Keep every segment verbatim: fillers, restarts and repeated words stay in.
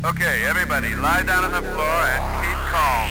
Okay, everybody, lie down on the floor and keep calm.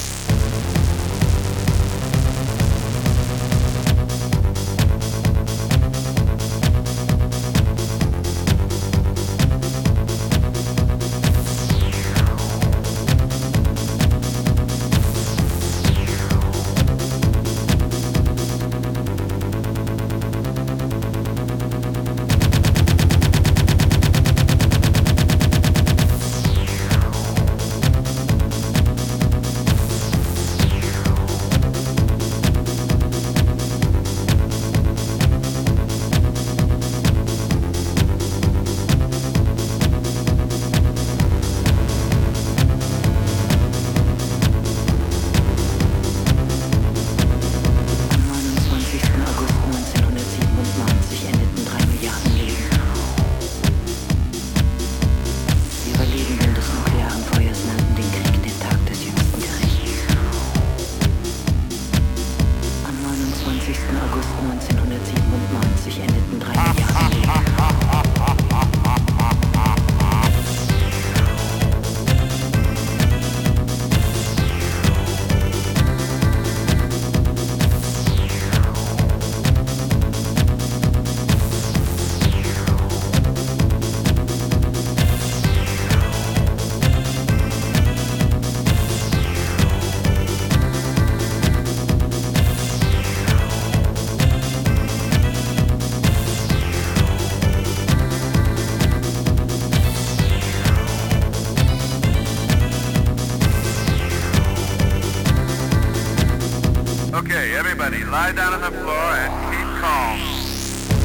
Okay, everybody, lie down on the floor and keep calm.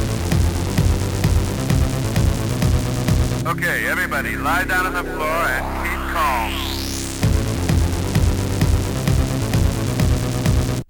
Okay, everybody, lie down on the floor and